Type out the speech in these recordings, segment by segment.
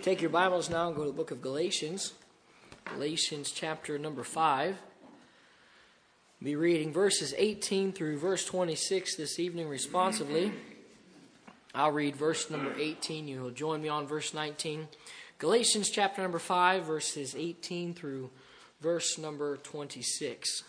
Take your Bibles now and go to the book of Galatians. Galatians chapter number 5. We'll be reading verses 18 through verse 26 this evening responsively. I'll read verse number 18. You will join me on verse 19. Galatians chapter number 5, verses 18 through verse number 26.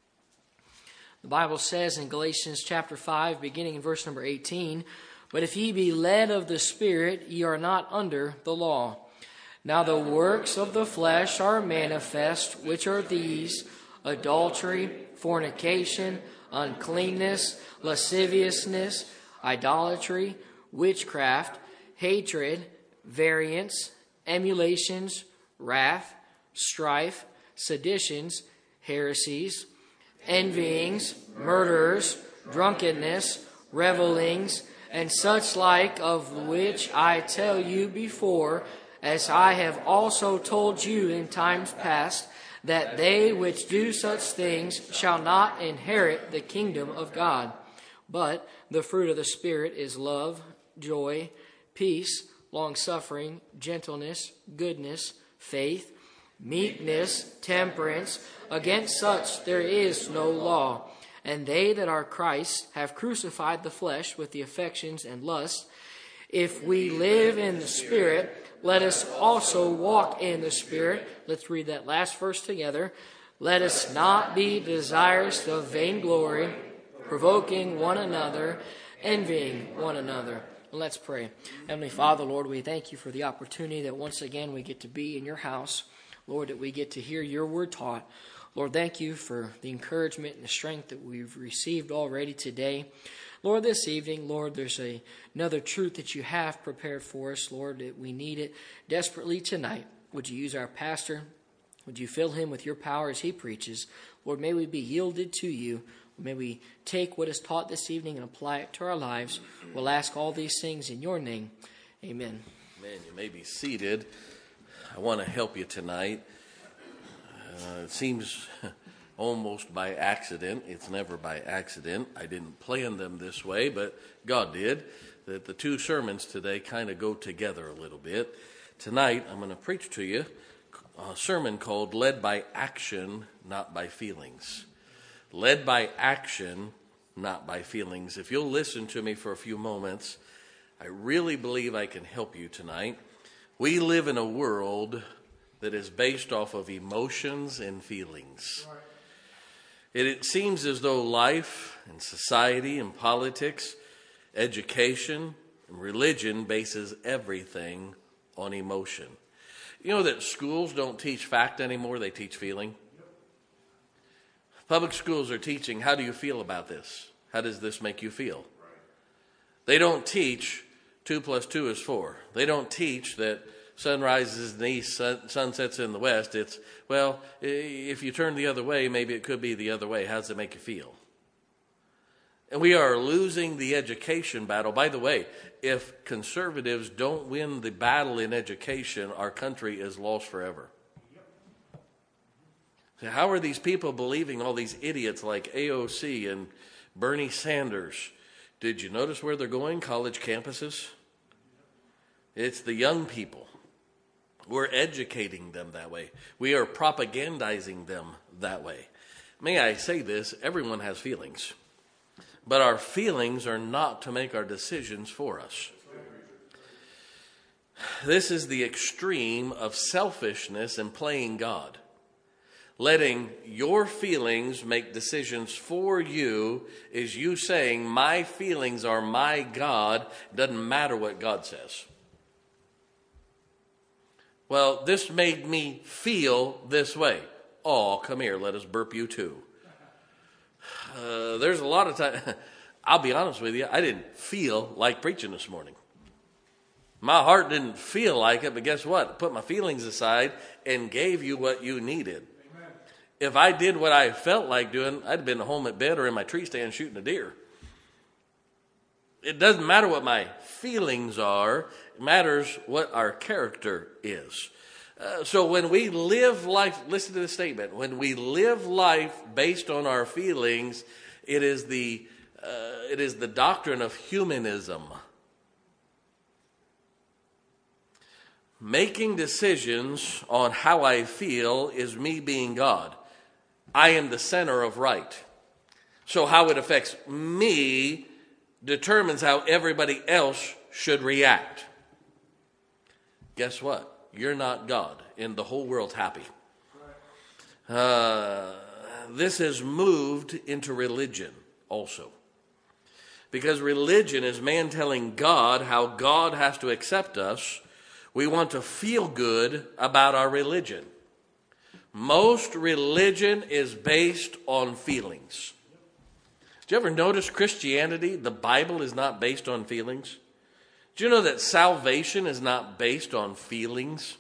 The Bible says in Galatians chapter 5, beginning in verse number 18, "But if ye be led of the Spirit, ye are not under the law. Now the works of the flesh are manifest, which are these: adultery, fornication, uncleanness, lasciviousness, idolatry, witchcraft, hatred, variance, emulations, wrath, strife, seditions, heresies, envyings, murderers, drunkenness, revellings, and such like, of which I tell you before, as I have also told you in times past, that they which do such things shall not inherit the kingdom of God. But the fruit of the Spirit is love, joy, peace, long-suffering, gentleness, goodness, faith, meekness, temperance. Against such there is no law. And they that are Christ have crucified the flesh with the affections and lusts. If we live in the Spirit, let us also walk in the Spirit." Let's read that last verse together. "Let us not be desirous of vainglory, provoking one another, envying one another." Let's pray. Heavenly Father, Lord, we thank you for the opportunity that once again we get to be in your house. Lord, that we get to hear your word taught. Lord, thank you for the encouragement and the strength that we've received already today. Lord, this evening, Lord, there's another truth that you have prepared for us, Lord, that we need it desperately tonight. Would you use our pastor? Would you fill him with your power as he preaches? Lord, may we be yielded to you. May we take what is taught this evening and apply it to our lives. We'll ask all these things in your name. Amen. Amen. You may be seated. I want to help you tonight. It seems almost by accident. It's never by accident. I didn't plan them this way, but God did. That the two sermons today kind of go together a little bit. Tonight, I'm going to preach to you a sermon called Led by Action, Not by Feelings. Led by action, not by feelings. If you'll listen to me for a few moments, I really believe I can help you tonight. We live in a world that is based off of emotions and feelings. It seems as though life and society and politics, education and religion bases everything on emotion. You know that schools don't teach fact anymore, they teach feeling. Public schools are teaching, how do you feel about this? How does this make you feel? They don't teach 2 + 2 is 4. They don't teach that sun rises in the east, sun sets in the west. It's, well, if you turn the other way, maybe it could be the other way. How does it make you feel? And we are losing the education battle. By the way, if conservatives don't win the battle in education, our country is lost forever. So how are these people believing all these idiots like AOC and Bernie Sanders? Did you notice where they're going? College campuses? It's the young people. We're educating them that way. We are propagandizing them that way. May I say this? Everyone has feelings. But our feelings are not to make our decisions for us. This is the extreme of selfishness and playing God. Letting your feelings make decisions for you is you saying, my feelings are my God. Doesn't matter what God says. Well, this made me feel this way. Oh, come here, let us burp you too. There's a lot of time. I'll be honest with you, I didn't feel like preaching this morning. My heart didn't feel like it, but guess what? I put my feelings aside and gave you what you needed. Amen. If I did what I felt like doing, I'd have been home at bed or in my tree stand shooting a deer. It doesn't matter what my feelings are. It matters what our character is. So when we live life, listen to the statement, when we live life based on our feelings, it is the doctrine of humanism. Making decisions on how I feel is me being God. I am the center of right. So how it affects me determines how everybody else should react. Guess what? You're not God, and the whole world's happy. This has moved into religion also. Because religion is man telling God how God has to accept us. We want to feel good about our religion. Most religion is based on feelings. Did you ever notice Christianity, the Bible, is not based on feelings? Do you know that salvation is not based on feelings?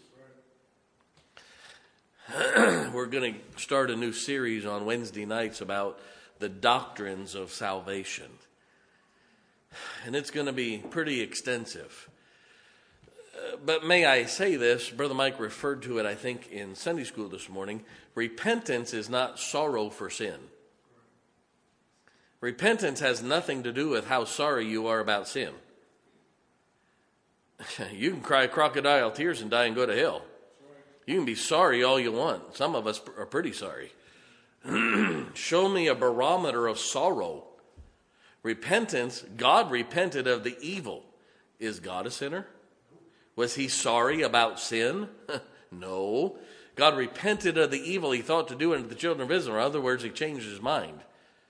We're going to start a new series on Wednesday nights about the doctrines of salvation. And it's going to be pretty extensive. But may I say this, Brother Mike referred to it, I think, in Sunday school this morning. Repentance is not sorrow for sin. Repentance has nothing to do with how sorry you are about sin. You can cry crocodile tears and die and go to hell. You can be sorry all you want. Some of us are pretty sorry. Show me a barometer of sorrow. Repentance, God repented of the evil. Is God a sinner? Was he sorry about sin? No. God repented of the evil he thought to do unto the children of Israel. In other words, he changed his mind.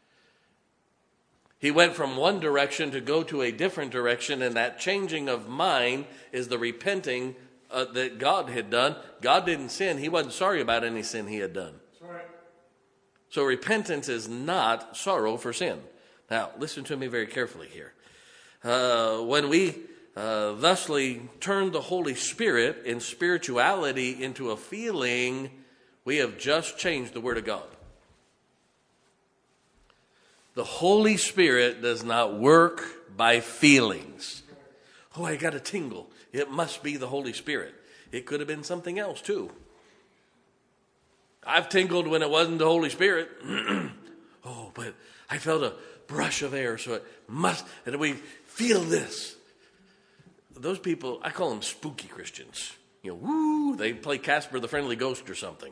He went from one direction to go to a different direction, and that changing of mind is the repenting that God had done. God didn't sin. He wasn't sorry about any sin he had done. Sorry. So repentance is not sorrow for sin. Now, listen to me very carefully here. When we thusly turn the Holy Spirit and spirituality into a feeling, we have just changed the Word of God. The Holy Spirit does not work by feelings. Oh, I got a tingle. It must be the Holy Spirit. It could have been something else too. I've tingled when it wasn't the Holy Spirit. Oh, but I felt a brush of air, so it must, and we feel this. Those people, I call them spooky Christians. You know, woo, they play Casper the Friendly Ghost or something.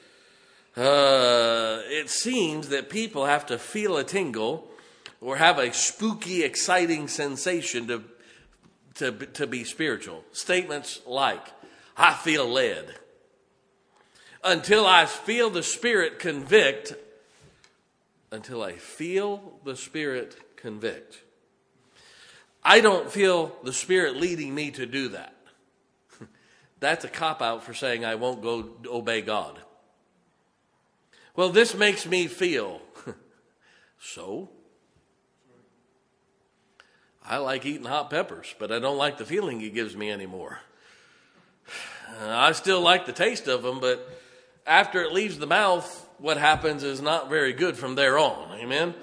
It seems that people have to feel a tingle or have a spooky, exciting sensation to be spiritual. Statements like, I feel led. Until I feel the Spirit convict. Until I feel the Spirit convict. I don't feel the Spirit leading me to do that. That's a cop-out for saying I won't go obey God. Well, this makes me feel. So? I like eating hot peppers, but I don't like the feeling it gives me anymore. I still like the taste of them, but after it leaves the mouth, what happens is not very good from there on. Amen?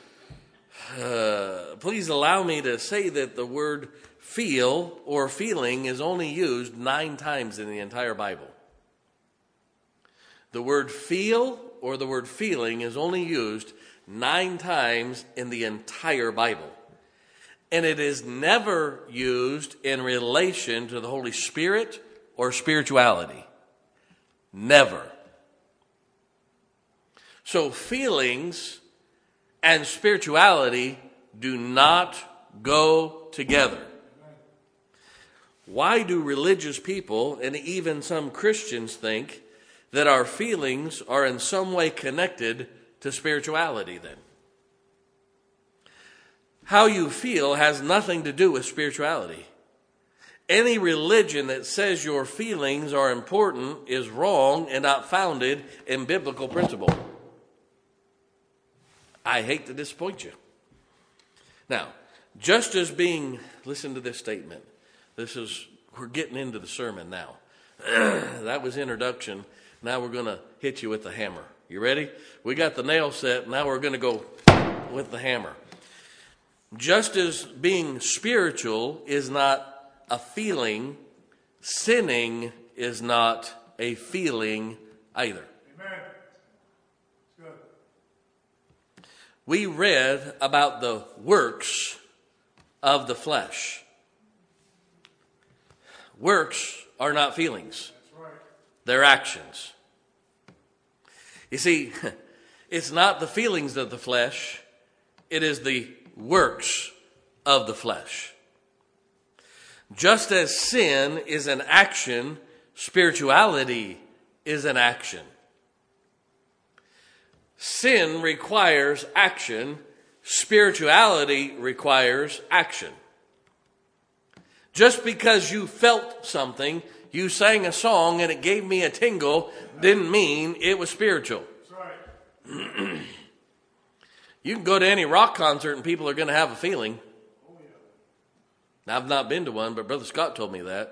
Please allow me to say that the word feel or feeling is only used 9 times in the entire Bible. The word feel or the word feeling is only used 9 times in the entire Bible. And it is never used in relation to the Holy Spirit or spirituality. Never. So feelings and spirituality do not go together. Why do religious people and even some Christians think that our feelings are in some way connected to spirituality then? How you feel has nothing to do with spirituality. Any religion that says your feelings are important is wrong and not founded in biblical principle. I hate to disappoint you. Now, just as being, listen to this statement. We're getting into the sermon now. That was introduction. Now we're going to hit you with the hammer. You ready? We got the nail set. Now we're going to go with the hammer. Just as being spiritual is not a feeling, sinning is not a feeling either. Amen. It's good. We read about the works of the flesh. Works are not feelings. That's right. They're actions. You see, it's not the feelings of the flesh. It is the works of the flesh. Just as sin is an action, spirituality is an action. Sin requires action. Spirituality requires action. Just because you felt something, you sang a song and it gave me a tingle, didn't mean it was spiritual. That's right. You can go to any rock concert and people are going to have a feeling. Oh, yeah. I've not been to one, but Brother Scott told me that.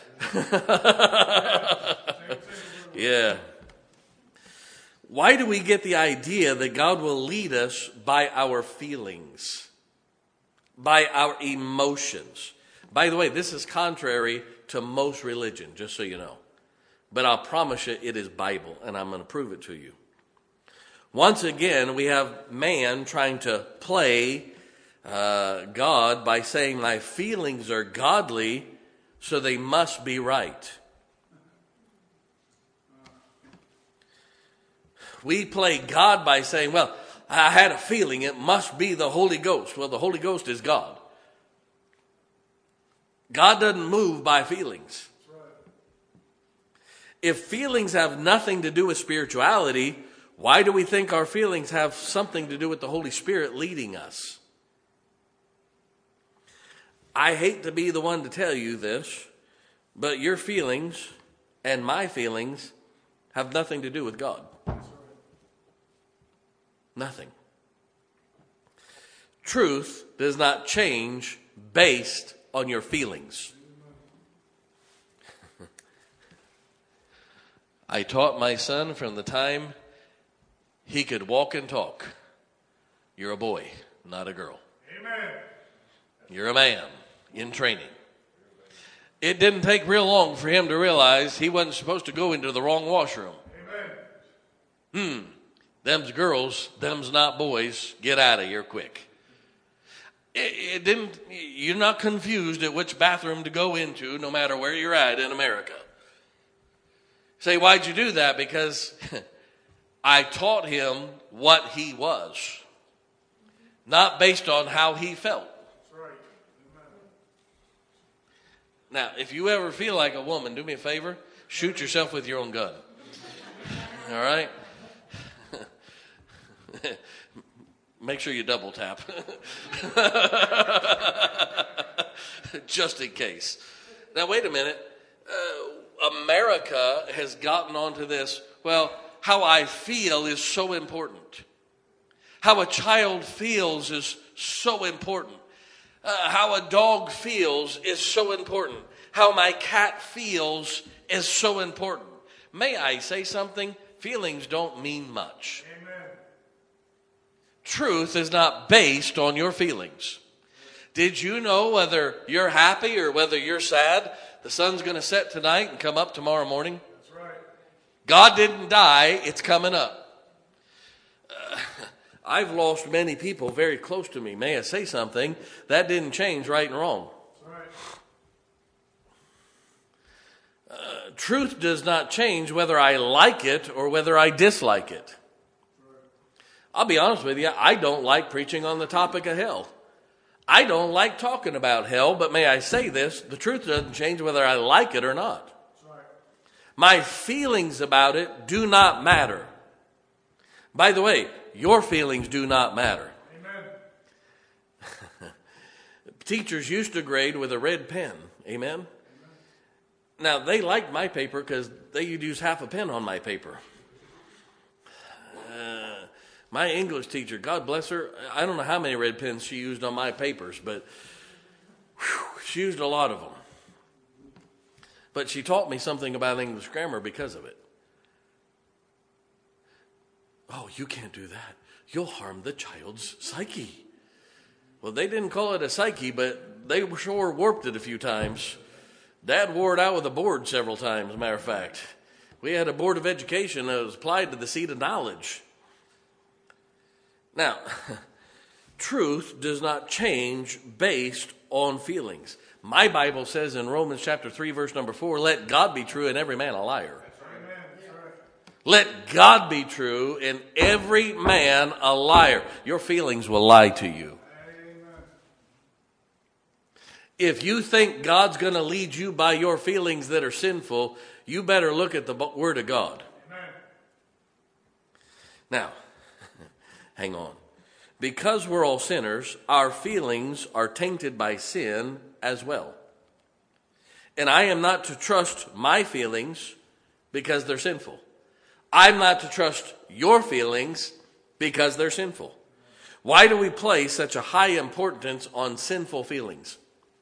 Yeah. Why do we get the idea that God will lead us by our feelings, by our emotions? By the way, this is contrary to most religion, just so you know. But I'll promise you it is Bible, and I'm going to prove it to you. Once again, we have man trying to play God by saying my feelings are godly, so they must be right. We play God by saying, well, I had a feeling it must be the Holy Ghost. Well, the Holy Ghost is God. God doesn't move by feelings. If feelings have nothing to do with spirituality, why do we think our feelings have something to do with the Holy Spirit leading us? I hate to be the one to tell you this, but your feelings and my feelings have nothing to do with God. Nothing. Truth does not change based on your feelings. I taught my son from the time he could walk and talk. You're a boy, not a girl. Amen. You're a man in training. It didn't take real long for him to realize he wasn't supposed to go into the wrong washroom. Amen. Them's girls, them's not boys. Get out of here quick. It didn't. You're not confused at which bathroom to go into, no matter where you're at in America. Say, why'd you do that? Because I taught him what he was, not based on how he felt. That's right. Amen. Now, if you ever feel like a woman, do me a favor, shoot yourself with your own gun. All right? Make sure you double tap. Just in case. Now, wait a minute. America has gotten onto this. Well, how I feel is so important. How a child feels is so important. How a dog feels is so important. How my cat feels is so important. May I say something? Feelings don't mean much. Amen. Truth is not based on your feelings. Did you know whether you're happy or whether you're sad, the sun's going to set tonight and come up tomorrow morning? That's right. God didn't die, it's coming up. I've lost many people very close to me. May I say something? That didn't change right and wrong. That's right. Truth does not change whether I like it or whether I dislike it. I'll be honest with you, I don't like preaching on the topic of hell. I don't like talking about hell, but may I say this, the truth doesn't change whether I like it or not. That's right. My feelings about it do not matter. By the way, your feelings do not matter. Amen. Teachers used to grade with a red pen. Amen? Now, they liked my paper because they would use half a pen on my paper. My English teacher, God bless her, I don't know how many red pens she used on my papers, but she used a lot of them. But she taught me something about English grammar because of it. Oh, you can't do that. You'll harm the child's psyche. Well, they didn't call it a psyche, but they sure warped it a few times. Dad wore it out with a board several times, as a matter of fact. We had a board of education that was applied to the seat of knowledge. Now, truth does not change based on feelings. My Bible says in Romans chapter 3, verse number 4, let God be true and every man a liar. Let God be true and every man a liar. Your feelings will lie to you. If you think God's going to lead you by your feelings that are sinful, you better look at the Word of God. Now, hang on. Because we're all sinners, our feelings are tainted by sin as well. And I am not to trust my feelings because they're sinful. I'm not to trust your feelings because they're sinful. Why do we place such a high importance on sinful feelings?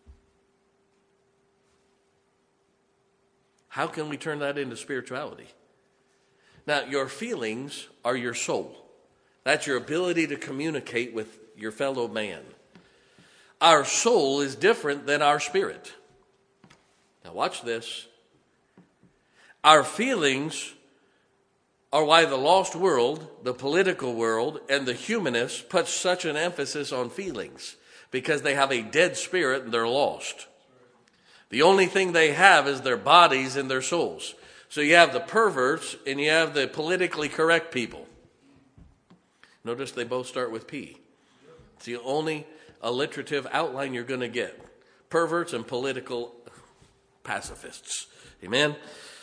How can we turn that into spirituality? Now, your feelings are your soul. That's your ability to communicate with your fellow man. Our soul is different than our spirit. Now, watch this. Our feelings are why the lost world, the political world, and the humanists put such an emphasis on feelings, because they have a dead spirit and they're lost. The only thing they have is their bodies and their souls. So you have the perverts and you have the politically correct people. Notice they both start with P. It's the only alliterative outline you're going to get. Perverts and political pacifists. Amen?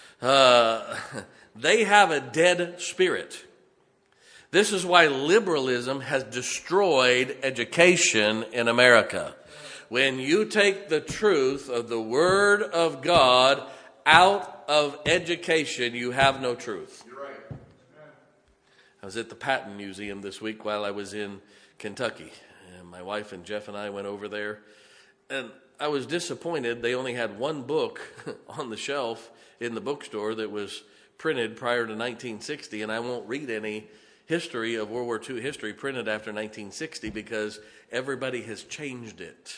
They have a dead spirit. This is why liberalism has destroyed education in America. When you take the truth of the Word of God out of education, you have no truth. You're right. I was at the Patton Museum this week while I was in Kentucky. And my wife and Jeff and I went over there. And I was disappointed they only had one book on the shelf in the bookstore that was printed prior to 1960, and I won't read any history of World War II history printed after 1960 because everybody has changed it.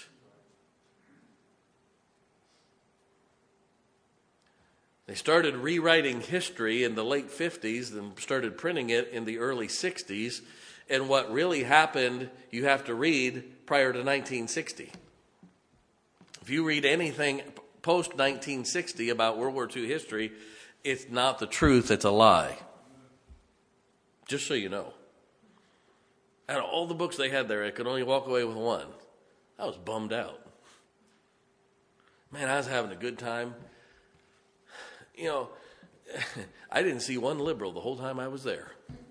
They started rewriting history in the late 50s and started printing it in the early 60s, and what really happened you have to read prior to 1960. If you read anything post-1960 about World War II history, it's not the truth, it's a lie. Just so you know. Out of all the books they had there, I could only walk away with one. I was bummed out. Man, I was having a good time. You know, I didn't see one liberal the whole time I was there.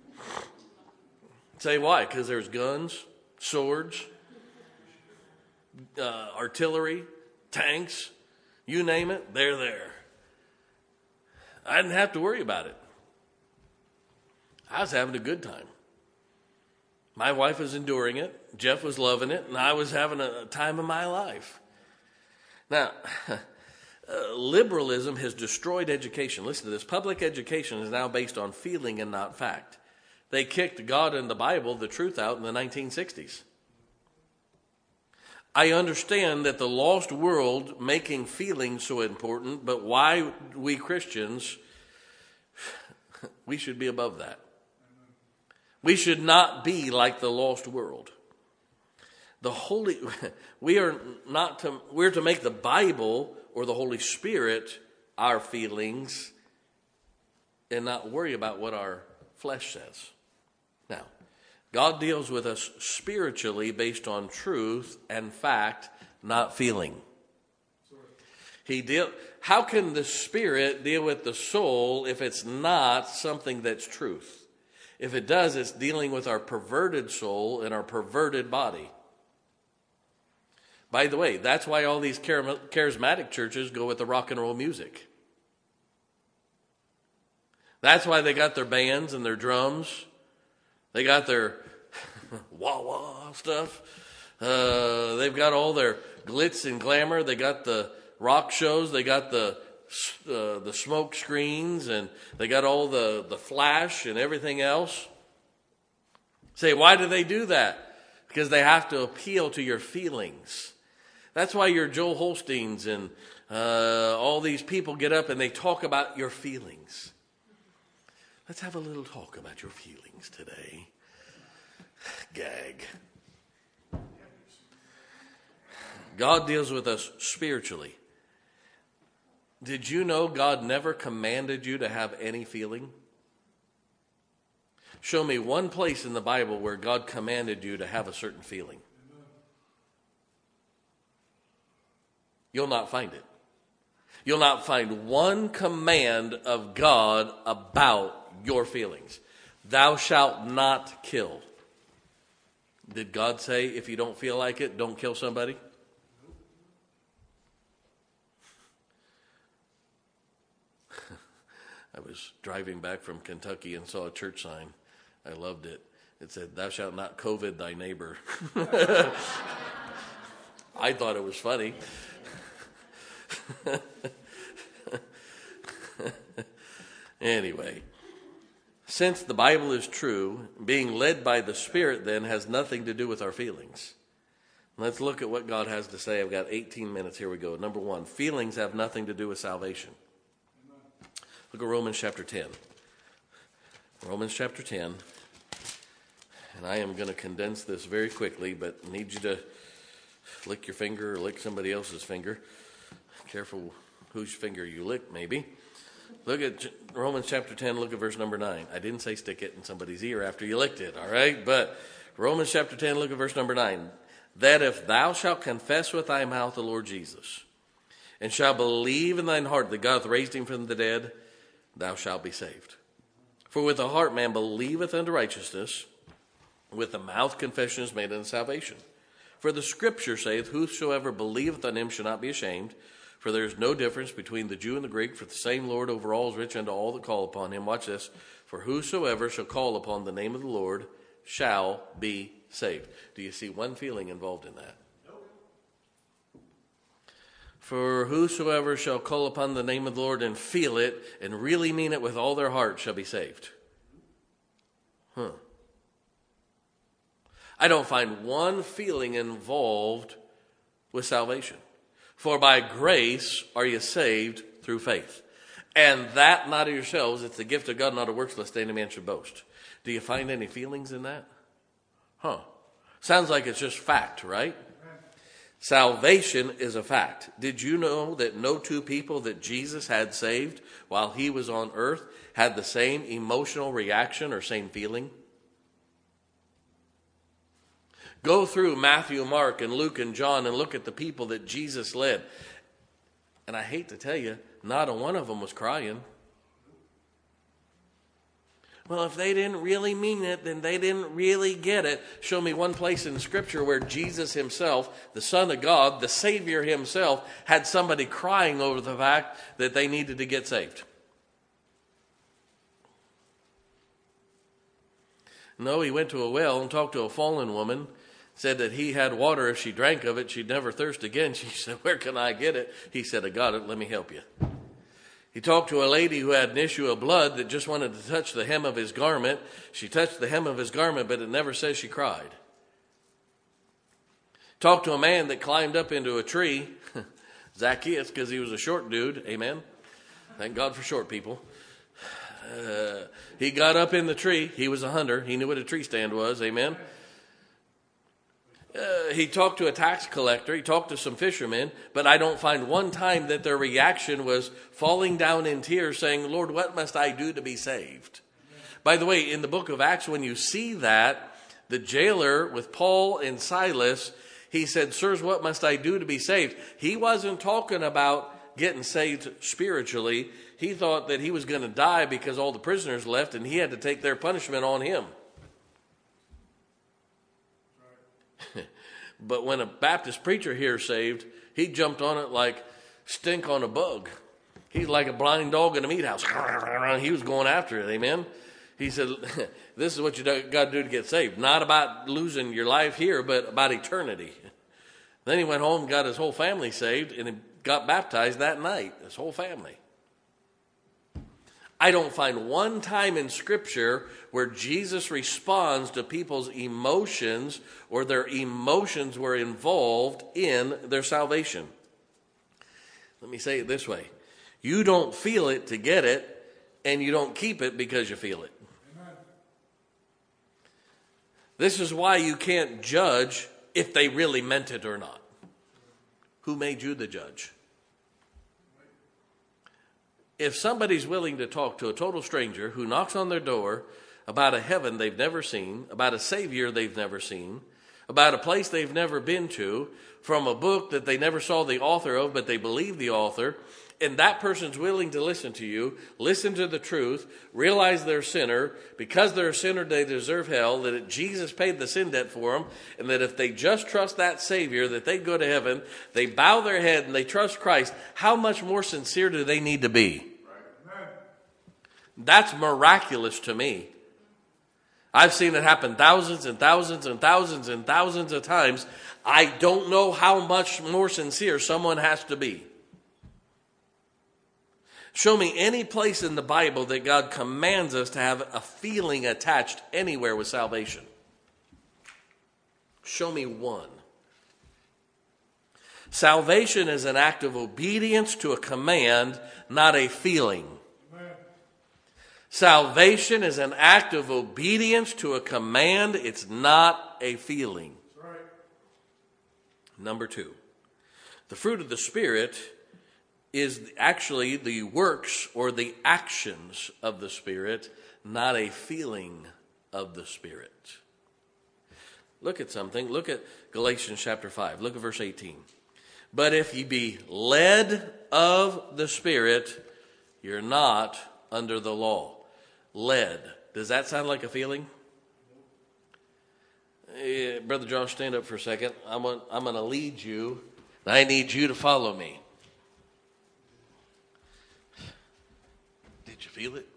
Say why? Because there's guns, swords, artillery, tanks, you name it, they're there. I didn't have to worry about it. I was having a good time. My wife was enduring it. Jeff was loving it. And I was having a time of my life. Now, liberalism has destroyed education. Listen to this. Public education is now based on feeling and not fact. They kicked God and the Bible, the truth, out in the 1960s. I understand that the lost world making feelings so important, but why we Christians, we should be above that. We should not be like the lost world. We're to make the Bible or the Holy Spirit our feelings and not worry about what our flesh says. Now, God deals with us spiritually based on truth and fact, not feeling. How can the Spirit deal with the soul if it's not something that's truth? If it does, it's dealing with our perverted soul and our perverted body. By the way, that's why all these charismatic churches go with the rock and roll music. That's why they got their bands and their drums. They got their wah-wah stuff. They've got all their glitz and glamour. They got the rock shows. They got the smoke screens, and they got all the flash and everything else. Say, why do they do that? Because they have to appeal to your feelings. That's why your Joel Holsteins and all these people get up and they talk about your feelings. Let's have a little talk about your feelings today. Gag. God deals with us spiritually. Did you know God never commanded you to have any feeling? Show me one place in the Bible where God commanded you to have a certain feeling. You'll not find it. You'll not find one command of God about your feelings. Thou shalt not kill. Did God say if you don't feel like it, don't kill somebody? I was driving back from Kentucky and saw a church sign. I loved it. It said, "Thou shalt not COVID thy neighbor." I thought it was funny. Anyway, since the Bible is true, being led by the Spirit then has nothing to do with our feelings. Let's look at what God has to say. I've got 18 minutes. Here we go. Number one, feelings have nothing to do with salvation. Look at Romans chapter 10. Romans chapter 10. And I am going to condense this very quickly, but need you to lick your finger or lick somebody else's finger. Careful whose finger you lick, maybe. Look at Romans chapter 10, look at verse number 9. I didn't say stick it in somebody's ear after you licked it, all right? But Romans chapter 10, look at verse number 9. That if thou shalt confess with thy mouth the Lord Jesus, and shalt believe in thine heart that God hath raised him from the dead, thou shalt be saved. For with the heart man believeth unto righteousness, with the mouth confession is made unto salvation. For the scripture saith, whosoever believeth on him shall not be ashamed. For there is no difference between the Jew and the Greek, for the same Lord over all is rich unto all that call upon him. Watch this. For whosoever shall call upon the name of the Lord shall be saved. Do you see one feeling involved in that? Nope. For whosoever shall call upon the name of the Lord and feel it and really mean it with all their heart shall be saved. I don't find one feeling involved with salvation. For by grace are you saved through faith. And that not of yourselves, it's the gift of God, not of works, lest any man should boast. Do you find any feelings in that? Sounds like it's just fact, right? Salvation is a fact. Did you know that no two people that Jesus had saved while he was on earth had the same emotional reaction or same feeling? Go through Matthew, Mark, and Luke, and John and look at the people that Jesus led. And I hate to tell you, not a one of them was crying. Well, if they didn't really mean it, then they didn't really get it. Show me one place in Scripture where Jesus himself, the Son of God, the Savior himself, had somebody crying over the fact that they needed to get saved. No, he went to a well and talked to a fallen woman. Said that he had water. If she drank of it, she'd never thirst again. She said, where can I get it? He said, I got it. Let me help you. He talked to a lady who had an issue of blood that just wanted to touch the hem of his garment. She touched the hem of his garment, but it never says she cried. Talked to a man that climbed up into a tree, Zacchaeus, because he was a short dude. Amen. Thank God for short people. He got up in the tree. He was a hunter. He knew what a tree stand was. Amen. He talked to a tax collector. He talked to some fishermen, but I don't find one time that their reaction was falling down in tears saying, Lord, what must I do to be saved? By the way, in the book of Acts, when you see that, the jailer with Paul and Silas, he said, sirs, what must I do to be saved? He wasn't talking about getting saved spiritually. He thought that he was going to die because all the prisoners left and he had to take their punishment on him. But when a Baptist preacher here saved, he jumped on it like stink on a bug. He's like a blind dog in a meat house. He was going after it, amen? He said, this is what you got to do to get saved. Not about losing your life here, but about eternity. Then he went home and got his whole family saved, and he got baptized that night, his whole family. I don't find one time in Scripture where Jesus responds to people's emotions or their emotions were involved in their salvation. Let me say it this way. You don't feel it to get it, and you don't keep it because you feel it. Amen. This is why you can't judge if they really meant it or not. Who made you the judge? If somebody's willing to talk to a total stranger who knocks on their door about a heaven they've never seen, about a Savior they've never seen, about a place they've never been to, from a book that they never saw the author of, but they believe the author, and that person's willing to listen to you, listen to the truth, realize they're a sinner, because they're a sinner they deserve hell, that Jesus paid the sin debt for them, and that if they just trust that Savior, that they go to heaven, they bow their head and they trust Christ, how much more sincere do they need to be? That's miraculous to me. I've seen it happen thousands and thousands and thousands and thousands of times. I don't know how much more sincere someone has to be. Show me any place in the Bible that God commands us to have a feeling attached anywhere with salvation. Show me one. Salvation is an act of obedience to a command, not a feeling. Salvation is an act of obedience to a command. It's not a feeling. That's right. Number 2, the fruit of the Spirit is actually the works or the actions of the Spirit, not a feeling of the Spirit. Look at something. Look at Galatians chapter 5. Look at verse 18. But if ye be led of the Spirit, you're not under the law. Led. Does that sound like a feeling? Brother John, stand up for a second. I'm going to lead you. I need you to follow me. Did you feel it?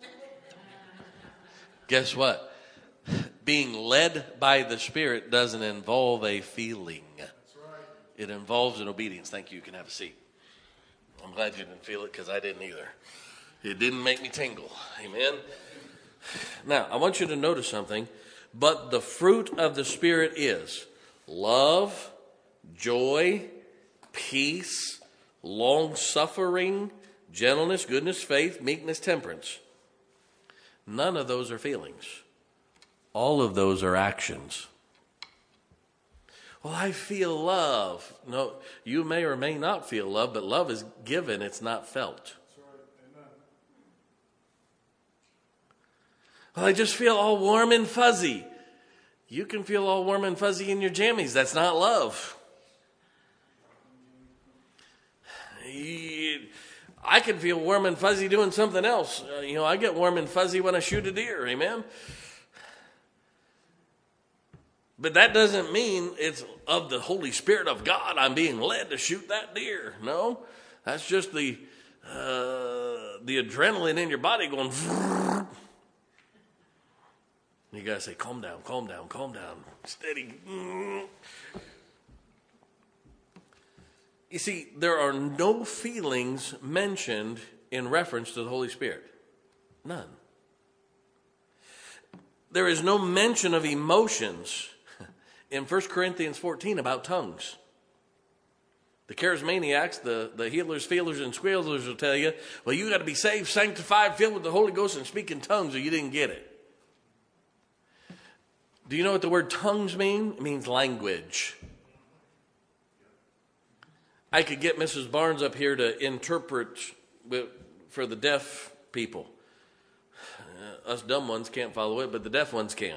Guess what? Being led by the Spirit doesn't involve a feeling. That's right. It involves an obedience. Thank you. You can have a seat. I'm glad you didn't feel it because I didn't either. It didn't make me tingle. Amen. Now, I want you to notice something. But the fruit of the Spirit is love, joy, peace, long-suffering, gentleness, goodness, faith, meekness, temperance. None of those are feelings. All of those are actions. Well, I feel love. No, you may or may not feel love, but love is given, it's not felt. Well, I just feel all warm and fuzzy. You can feel all warm and fuzzy in your jammies. That's not love. I can feel warm and fuzzy doing something else. I get warm and fuzzy when I shoot a deer. Amen? But that doesn't mean it's of the Holy Spirit of God I'm being led to shoot that deer. No, that's just the adrenaline in your body going. You got to say, calm down, calm down, calm down. Steady. You see, there are no feelings mentioned in reference to the Holy Spirit. None. There is no mention of emotions in 1 Corinthians 14 about tongues. The charismaniacs, the healers, feelers, and squealers will tell you, well, you got to be saved, sanctified, filled with the Holy Ghost, and speak in tongues, or you didn't get it. Do you know what the word tongues mean? It means language. I could get Mrs. Barnes up here to interpret for the deaf people. Us dumb ones can't follow it, but the deaf ones can.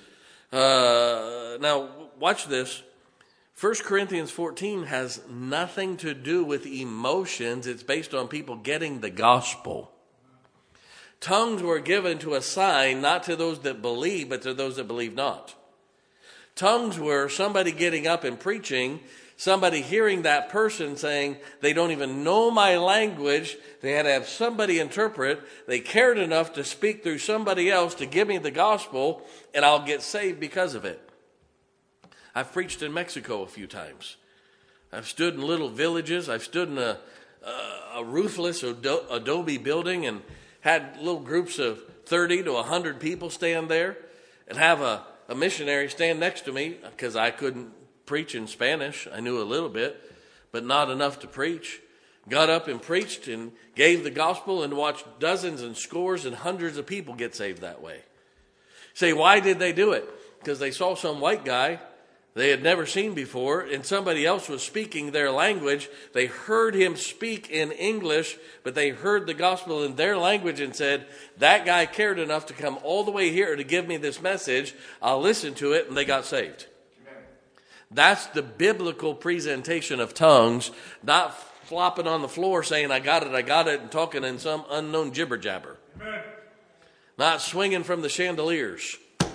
Now, watch this. 1 Corinthians 14 has nothing to do with emotions. It's based on people getting the gospel. Tongues were given to a sign, not to those that believe, but to those that believe not. Tongues were somebody getting up and preaching, somebody hearing that person saying, they don't even know my language. They had to have somebody interpret. They cared enough to speak through somebody else to give me the gospel, and I'll get saved because of it. I've preached in Mexico a few times. I've stood in little villages. I've stood in a roofless adobe building and had little groups of 30 to 100 people stand there and have a missionary stand next to me because I couldn't preach in Spanish. I knew a little bit, but not enough to preach. Got up and preached and gave the gospel and watched dozens and scores and hundreds of people get saved that way. Say, why did they do it? Because they saw some white guy they had never seen before, and somebody else was speaking their language. They heard him speak in English, but they heard the gospel in their language and said, that guy cared enough to come all the way here to give me this message. I'll listen to it, and they got saved. Amen. That's the biblical presentation of tongues, not flopping on the floor saying, I got it, and talking in some unknown jibber-jabber. Amen. Not swinging from the chandeliers.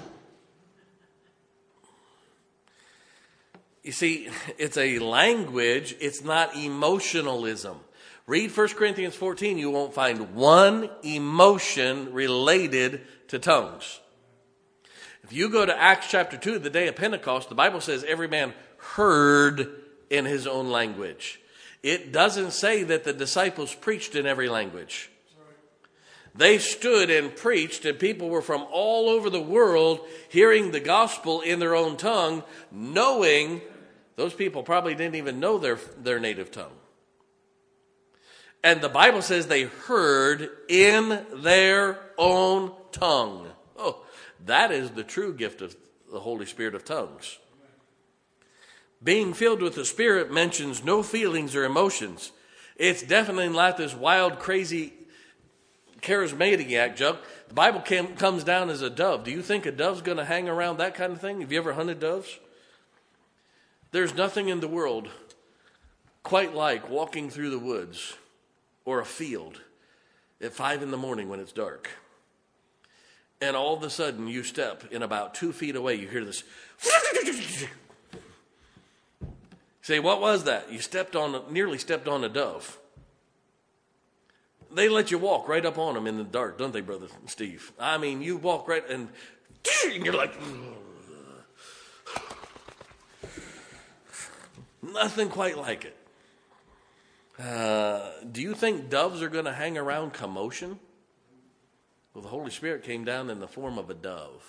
You see, it's a language, it's not emotionalism. Read 1 Corinthians 14, you won't find one emotion related to tongues. If you go to Acts chapter 2, the day of Pentecost, the Bible says every man heard in his own language. It doesn't say that the disciples preached in every language. They stood and preached, and people were from all over the world hearing the gospel in their own tongue, knowing those people probably didn't even know their native tongue. And the Bible says they heard in their own tongue. Oh, that is the true gift of the Holy Spirit of tongues. Being filled with the Spirit mentions no feelings or emotions. It's definitely not this wild, crazy, charismatic junk. The Bible comes down as a dove. Do you think a dove's going to hang around that kind of thing? Have you ever hunted doves? There's nothing in the world quite like walking through the woods or a field at 5 a.m. when it's dark. And all of a sudden you step in about 2 feet away. You hear this. Say, what was that? You nearly stepped on a dove. They let you walk right up on them in the dark, don't they, Brother Steve? I mean, you walk right and you're like, nothing quite like it. Do you think doves are going to hang around commotion? Well, the Holy Spirit came down in the form of a dove.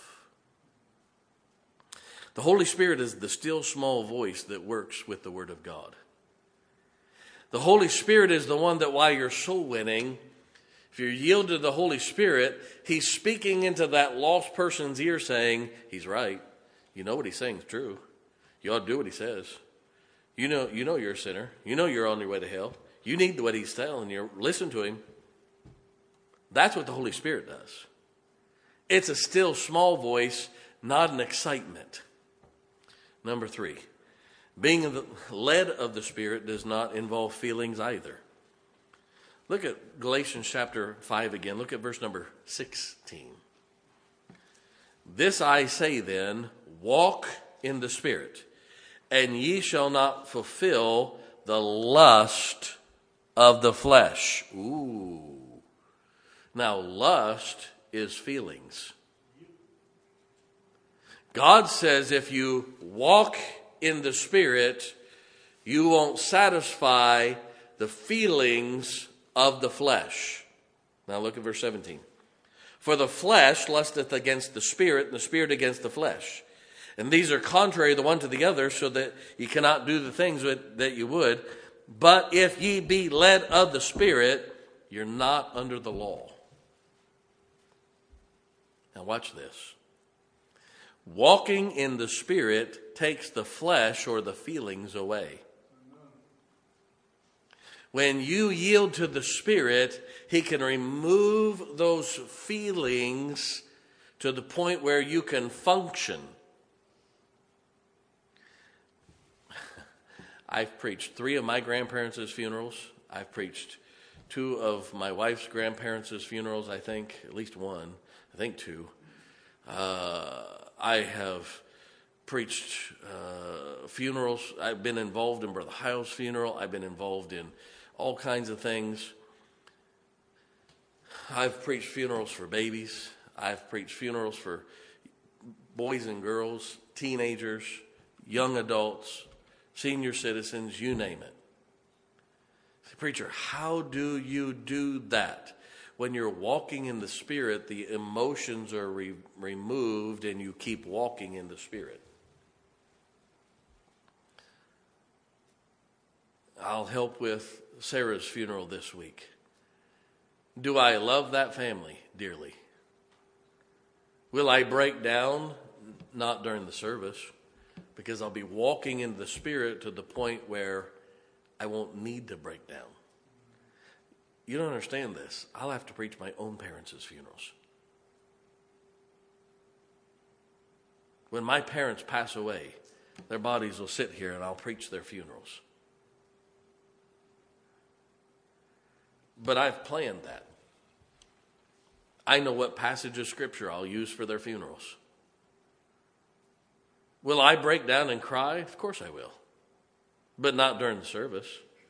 The Holy Spirit is the still small voice that works with the Word of God. The Holy Spirit is the one that while you're soul winning, if you're yielded to the Holy Spirit, He's speaking into that lost person's ear saying, He's right. You know what He's saying is true. You ought to do what He says. You know you're a sinner. You know you're on your way to hell. You need what He's telling you. Listen to Him. That's what the Holy Spirit does. It's a still small voice, not an excitement. Number 3, being led of the Spirit does not involve feelings either. Look at Galatians chapter 5 again. Look at verse number 16. This I say then, walk in the Spirit, and ye shall not fulfill the lust of the flesh. Ooh. Now, lust is feelings. God says if you walk in the Spirit, you won't satisfy the feelings of the flesh. Now look at verse 17. For the flesh lusteth against the Spirit, and the Spirit against the flesh. And these are contrary the one to the other, so that ye cannot do the things that you would. But if ye be led of the Spirit, you're not under the law. Now watch this. Walking in the Spirit takes the flesh or the feelings away. When you yield to the Spirit, He can remove those feelings to the point where you can function. I've preached 3 of my grandparents' funerals. I've preached 2 of my wife's grandparents' funerals, I think. At least 1. I think 2. I have preached funerals. I've been involved in Brother Hyle's funeral. I've been involved in all kinds of things. I've preached funerals for babies. I've preached funerals for boys and girls, teenagers, young adults, senior citizens, you name it. Say, preacher, how do you do that? When you're walking in the Spirit, the emotions are removed and you keep walking in the Spirit. I'll help with Sarah's funeral this week. Do I love that family dearly? Will I break down? Not during the service. because I'll be walking in the Spirit to the point where I won't need to break down. You don't understand this. I'll have to preach my own parents' funerals. When my parents pass away, their bodies will sit here and I'll preach their funerals. But I've planned that. I know what passage of Scripture I'll use for their funerals. Will I break down and cry? Of course I will. But not during the service.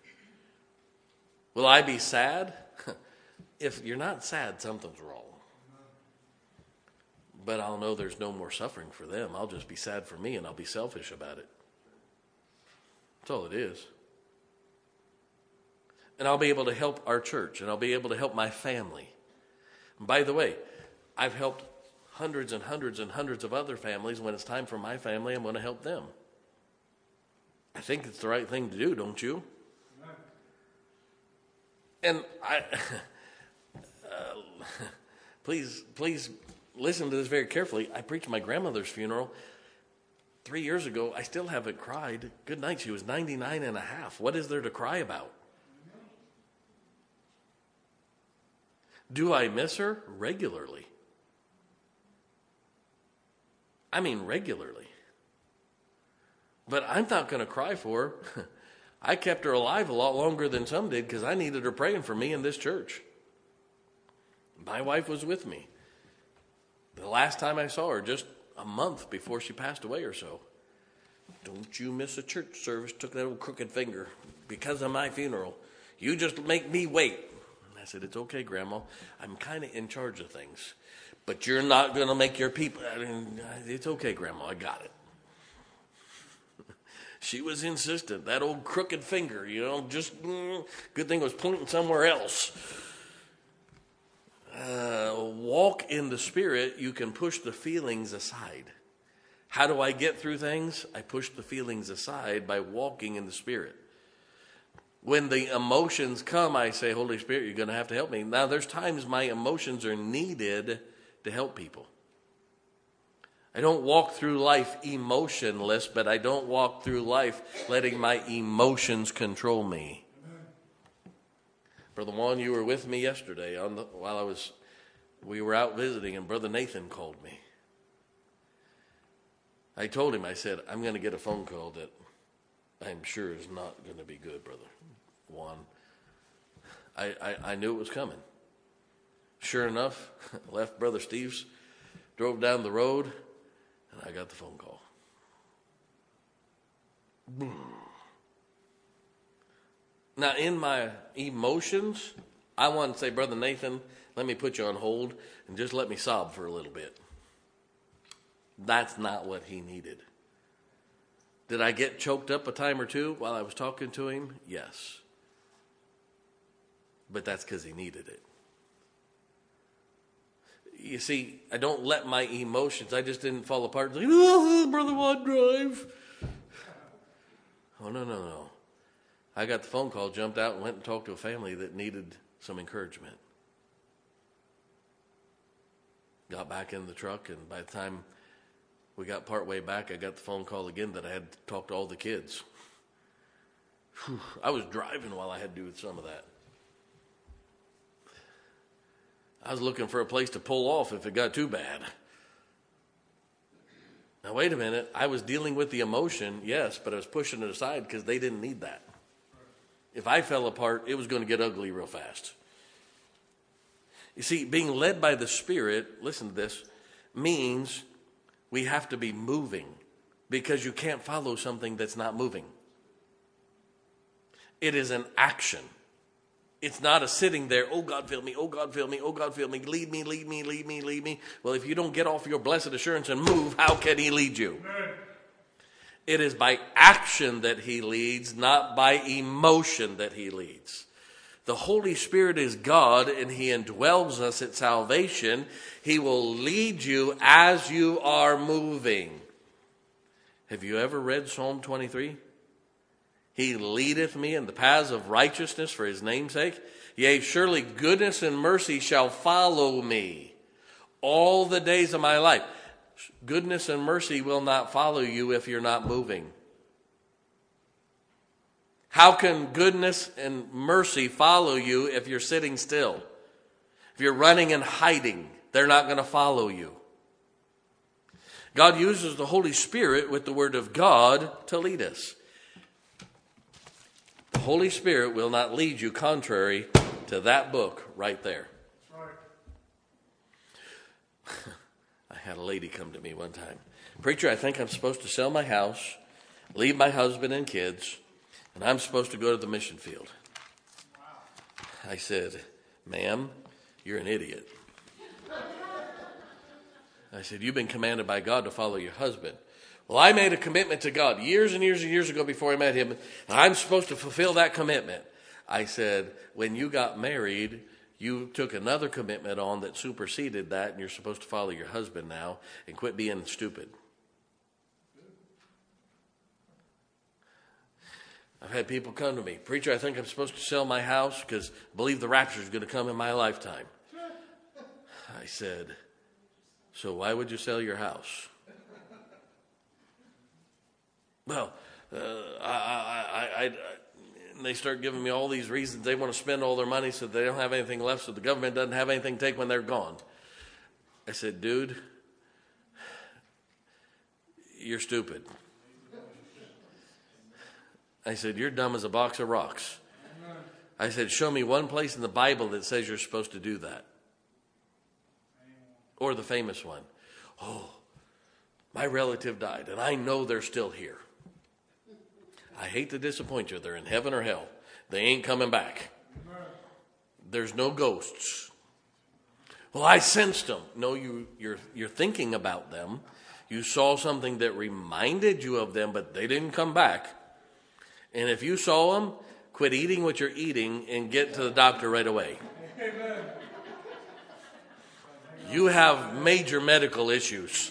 Will I be sad? If you're not sad, something's wrong. But I'll know there's no more suffering for them. I'll just be sad for me and I'll be selfish about it. That's all it is. And I'll be able to help our church and I'll be able to help my family. And by the way, I've helped hundreds and hundreds and hundreds of other families. When it's time for my family, I'm going to help them. I think it's the right thing to do, don't you? And please listen to this very carefully. I preached my grandmother's funeral 3 years ago. I still haven't cried. Good night. She was 99 and a half. What is there to cry about? Do I miss her? Regularly. I mean regularly. But I'm not going to cry for her. I kept her alive a lot longer than some did because I needed her praying for me in this church. My wife was with me. The last time I saw her, just a month before she passed away or so. Don't you miss a church service. Took that old crooked finger because of my funeral. You just make me wait. I said, it's okay, Grandma. I'm kind of in charge of things. But you're not going to make your people. It's okay, Grandma. I got it. She was insistent. That old crooked finger, just good thing it was pointing somewhere else. Walk in the Spirit, you can push the feelings aside. How do I get through things? I push the feelings aside by walking in the Spirit. When the emotions come, I say, Holy Spirit, you're going to have to help me. Now, there's times my emotions are needed to help people. I don't walk through life emotionless, but I don't walk through life letting my emotions control me. Brother Juan, you were with me yesterday while we were out visiting, and Brother Nathan called me. I told him, I said, I'm going to get a phone call that I'm sure is not going to be good, Brother Juan. I knew it was coming. Sure enough, left Brother Steve's, drove down the road, and I got the phone call. Boom. Now, in my emotions, I want to say, Brother Nathan, let me put you on hold and just let me sob for a little bit. That's not what he needed. Did I get choked up a time or two while I was talking to him? Yes. But that's because he needed it. You see, I don't let my emotions, I just didn't fall apart and say, oh, Brother Juan, drive. Oh, no. I got the phone call, jumped out, and went and talked to a family that needed some encouragement. Got back in the truck, and by the time we got partway back, I got the phone call again that I had to talk to all the kids. Whew, I was driving while I had to do some of that. I was looking for a place to pull off if it got too bad. Now, wait a minute. I was dealing with the emotion, yes, but I was pushing it aside because they didn't need that. If I fell apart, it was going to get ugly real fast. You see, being led by the Spirit, listen to this, means we have to be moving because you can't follow something that's not moving. It is an action. It's not a sitting there, oh God, fill me, oh God, fill me, oh God, fill me, lead me, lead me, lead me, lead me. Well, if you don't get off your blessed assurance and move, how can he lead you? Amen. It is by action that he leads, not by emotion that he leads. The Holy Spirit is God, and he indwells us at salvation. He will lead you as you are moving. Have you ever read Psalm 23? He leadeth me in the paths of righteousness for his name's sake. Yea, surely goodness and mercy shall follow me all the days of my life. Goodness and mercy will not follow you if you're not moving. How can goodness and mercy follow you if you're sitting still? If you're running and hiding, they're not going to follow you. God uses the Holy Spirit with the Word of God to lead us. The Holy Spirit will not lead you contrary to that book right there. That's right. I had a lady come to me one time. Preacher, I think I'm supposed to sell my house, leave my husband and kids, and I'm supposed to go to the mission field. I said, ma'am, you're an idiot. I said, you've been commanded by God to follow your husband. Well, I made a commitment to God years and years and years ago before I met him, and I'm supposed to fulfill that commitment. I said, when you got married, you took another commitment on that superseded that, and you're supposed to follow your husband now and quit being stupid. I've had people come to me, preacher, I think I'm supposed to sell my house because I believe the rapture is going to come in my lifetime. I said, so why would you sell your house? Well, and they start giving me all these reasons they want to spend all their money so they don't have anything left, so the government doesn't have anything to take when they're gone. I said, dude, you're stupid. I said, you're dumb as a box of rocks. I said, show me one place in the Bible that says you're supposed to do that. Or the famous one. Oh, my relative died, and I know they're still here. I hate to disappoint you. They're in heaven or hell. They ain't coming back. There's no ghosts. Well, I sensed them. No, you're thinking about them. You saw something that reminded you of them, but they didn't come back. And if you saw them, quit eating what you're eating and get to the doctor right away. Amen. You have major medical issues.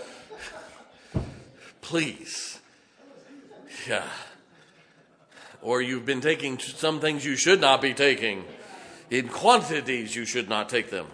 Please. Yeah. Or you've been taking some things you should not be taking. In quantities you should not take them.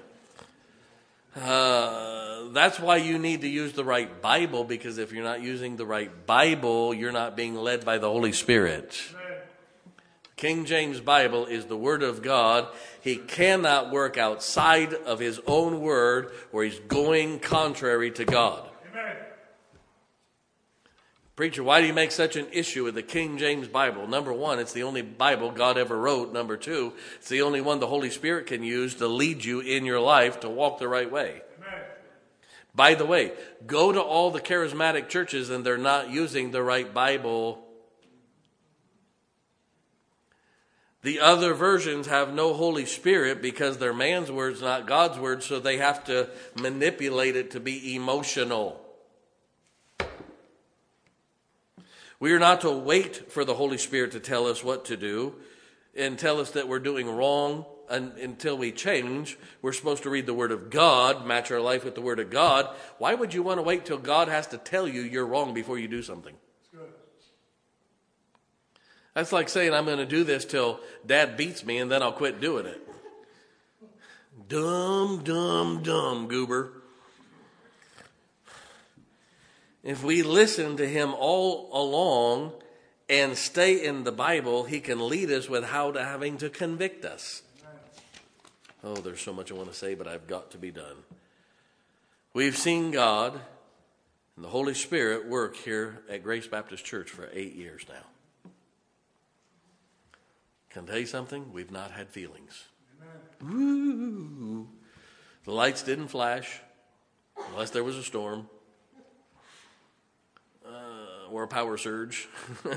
That's why you need to use the right Bible, because if you're not using the right Bible, you're not being led by the Holy Spirit. King James Bible is the Word of God. He cannot work outside of His own Word where He's going contrary to God. Amen. Preacher, why do you make such an issue with the King James Bible? Number one, it's the only Bible God ever wrote. Number two, it's the only one the Holy Spirit can use to lead you in your life to walk the right way. Amen. By the way, go to all the charismatic churches and they're not using the right Bible. The other versions have no Holy Spirit because they're man's words, not God's words, so they have to manipulate it to be emotional. We are not to wait for the Holy Spirit to tell us what to do and tell us that we're doing wrong until we change. We're supposed to read the Word of God, match our life with the Word of God. Why would you want to wait till God has to tell you you're wrong before you do something? That's like saying I'm going to do this till Dad beats me and then I'll quit doing it. Dumb, dumb, dumb, goober. If we listen to Him all along and stay in the Bible, He can lead us without having to convict us. Oh, there's so much I want to say, but I've got to be done. We've seen God and the Holy Spirit work here at Grace Baptist Church for 8 years now. Can I tell you something? We've not had feelings. Woo. The lights didn't flash unless there was a storm or a power surge.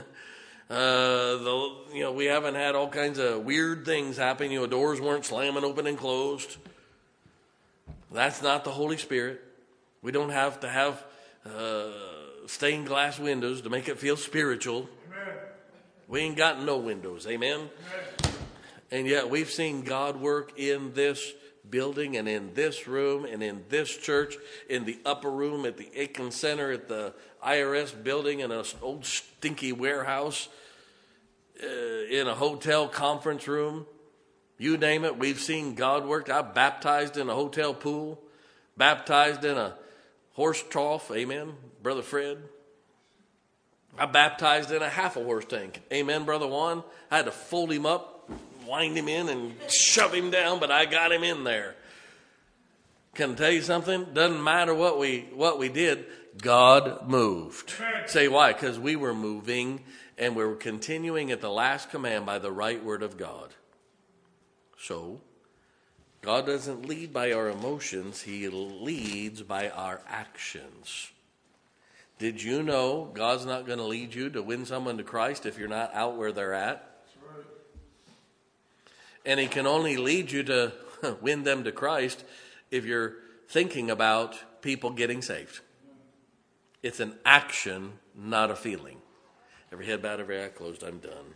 We haven't had all kinds of weird things happen. Doors weren't slamming open and closed. That's not the Holy Spirit. We don't have to have stained glass windows to make it feel spiritual. Amen. We ain't got no windows. Amen? Amen. And yet we've seen God work in this building and in this room and in this church, in the upper room, at the Aiken Center, at the IRS building, in an old stinky warehouse, in a hotel conference room. You name it, we've seen God work. I baptized in a hotel pool, baptized in a horse trough, amen, Brother Fred. I baptized in a half a horse tank, amen, Brother Juan. I had to fold him up, wind him in, and shove him down, but I got him in there. Can I tell you something? Doesn't matter what we did, God moved. Say why? Because we were moving and we were continuing at the last command by the right word of God. So, God doesn't lead by our emotions, He leads by our actions. Did you know God's not going to lead you to win someone to Christ if you're not out where they're at? That's right. And He can only lead you to win them to Christ if you're thinking about people getting saved. It's an action, not a feeling. Every head bowed, every eye closed, I'm done.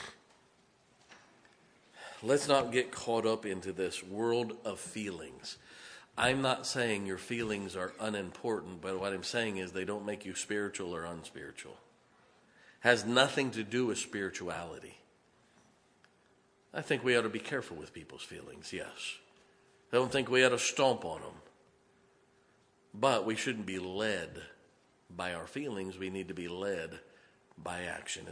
Let's not get caught up into this world of feelings. I'm not saying your feelings are unimportant, but what I'm saying is they don't make you spiritual or unspiritual. Has nothing to do with spirituality. I think we ought to be careful with people's feelings, yes. I don't think we ought to stomp on them. But we shouldn't be led by our feelings. We need to be led by action.